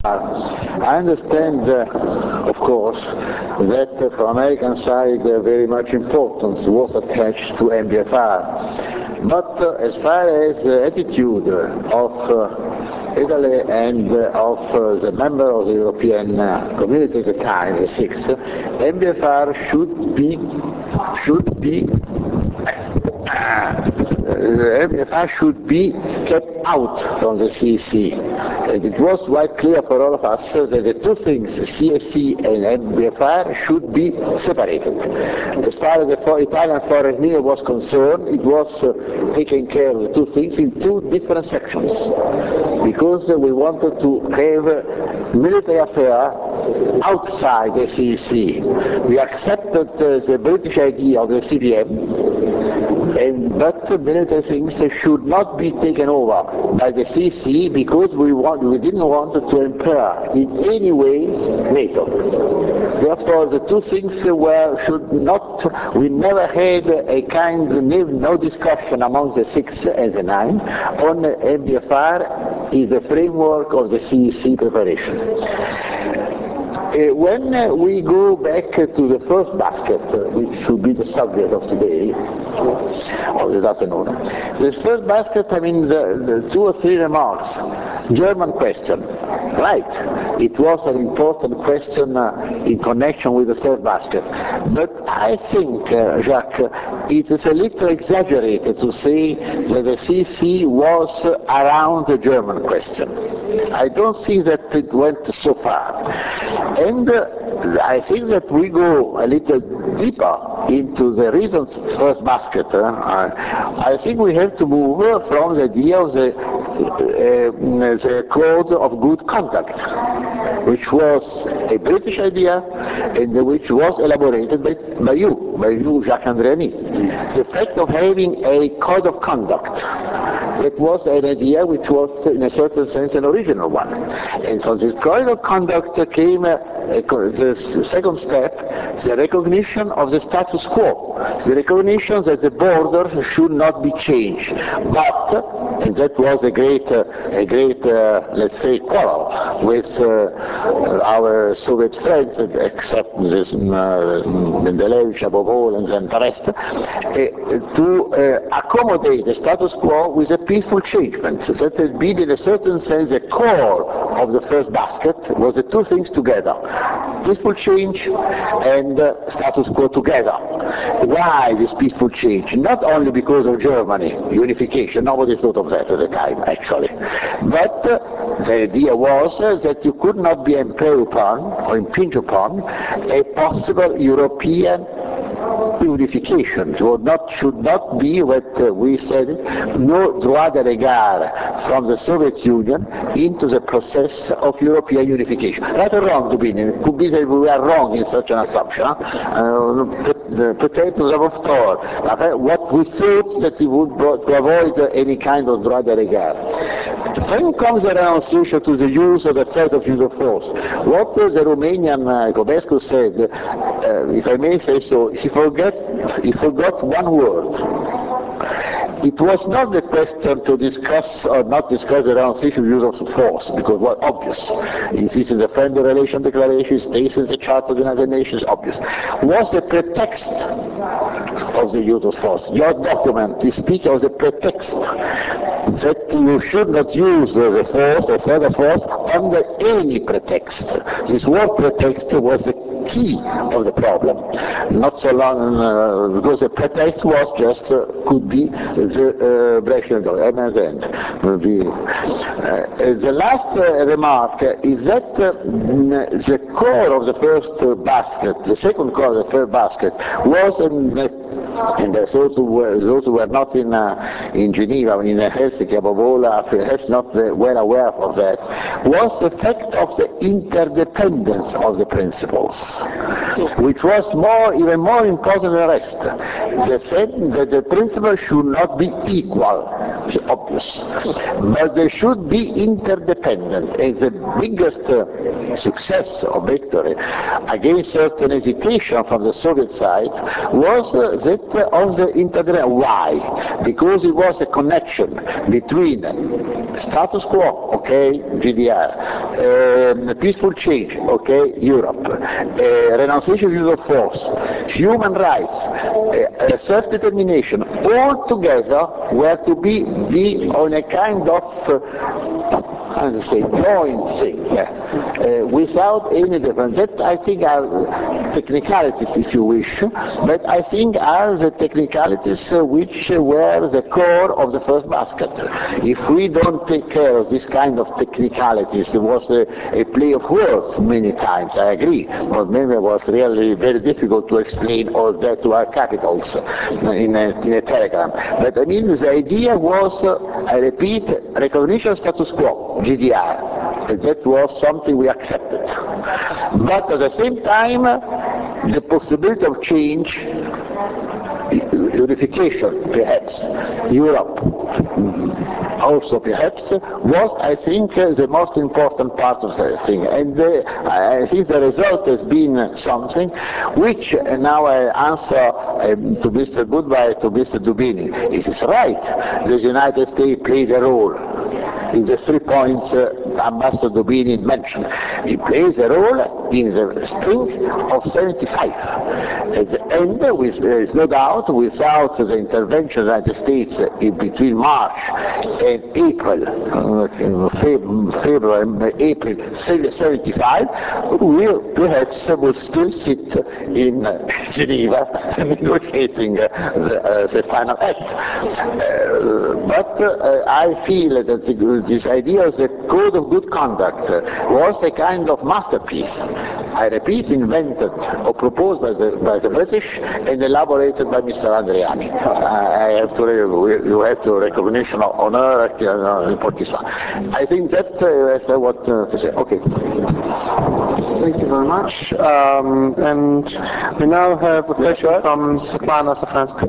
I understand, of course, that from American side very much importance was attached to MBFR. But as far as the attitude of Italy and of the member of the European community at the time, the sixth, MBFR should be MBFR should be kept out from the CEC. And it was quite clear for all of us that the two things, CSC and MBFR, should be separated. As far as the Italian foreign ministry was concerned, it was taking care of the two things in two different sections, because we wanted to have military affairs outside the CEC. We accepted the British idea of the CVM, but military things should not be taken over by the CEC, because we didn't want to impair in any way NATO. Therefore, the two things we never had no discussion among the 6 and the 9 on MBFR is the framework of the CEC preparation. When we go back to the first basket, which should be the subject of today, or this afternoon, the first basket, the 2 or 3 remarks. German question. Right, it was an important question in connection with the third basket. But I think, Jacques, it is a little exaggerated to say that the CEC was around the German question. I don't think that it went so far. And I think that we go a little deeper into the reasons first basket. I think we have to move from the idea of the code of good conduct, which was a British idea and which was elaborated by you, Jacques Andréani. The fact of having a code of conduct, that was an idea which was in a certain sense an original one. And from this code of conduct came the second step, the recognition of the status quo, the recognition that the borders should not be changed. But, and that was a great let's say, quarrel with our Soviet friends, except this Mendelevich above all and then the rest, to accommodate the status quo with a peaceful changement. That has been, in a certain sense, the core of the first basket, was the two things together. Peaceful change and status quo together. Why this peaceful change? Not only because of Germany, unification, nobody thought of that at the time, actually. But the idea was that you could not be impaired upon, or impinge upon, a possible European unification. Should not be what we said, no droit de regard from the Soviet Union into the process of European unification. Right or wrong, Dubinin? It could be that we are wrong in such an assumption. Peut-être nous avons tort. What we thought that we would to avoid any kind of droit de regard. Then comes the renunciation to the use of the threat of use of force. What the Romanian Cobescu said, if I may say so, he forgot one word. It was not the question to discuss or not discuss the renunciation of use of force, because well, obvious. It is in the Friendly Relation Declaration, states in the Charter of the United Nations, obvious. Was the pretext of the use of force. Your document is speaking of the pretext that you should not use the force or further force under any pretext. This word pretext was the key of the problem. Not so long, because the pretext was just, could be the Brexit end. The last remark is that the core of the first basket, the second core of the third basket, was and those who were not in Geneva, in Helsinki above all, perhaps not well aware of that, was the fact of the interdependence of the principles, which was even more important than the rest. They said that the principles should not be equal, it's obvious, but they should be interdependent. And the biggest success or victory against certain hesitation from the Soviet side was that of the integration. Why? Because it was a connection between status quo, okay, GDR, peaceful change, okay, Europe, renunciation of use of force, human rights, self-determination, all together were to be on a kind of how to say, joint thing, without any difference. That I think are technicalities, if you wish, but I think are the technicalities which were the core of the first basket. If we don't take care of this kind of technicalities, it was a play of words many times, I agree, but maybe it was really very difficult to explain all that to our capitals in a telegram. But I mean, the idea was, I repeat, recognition of status quo, GDR. That was something we accepted. But at the same time, the possibility of change, unification perhaps, Europe also perhaps, was I think the most important part of the thing. And I think the result has been something which now I answer to Mr. Goodbye, to Mr. Dubini. It is right, the United States played a role in the 3 points Ambassador Dubini mentioned. It plays a role in the spring of 75. And there is no doubt, without the intervention of the United States in between March and April, February, April 75, we perhaps would still sit in Geneva negotiating the final act. But I feel that this idea of the Code of Good Conduct was a kind of masterpiece. I repeat, invented or proposed by the British and elaborated by Mr. Andreani. I have to, you have to recognition of honor, I think that is what to say. Okay. Thank you very much. And we now have a question from Svetlana Safranska.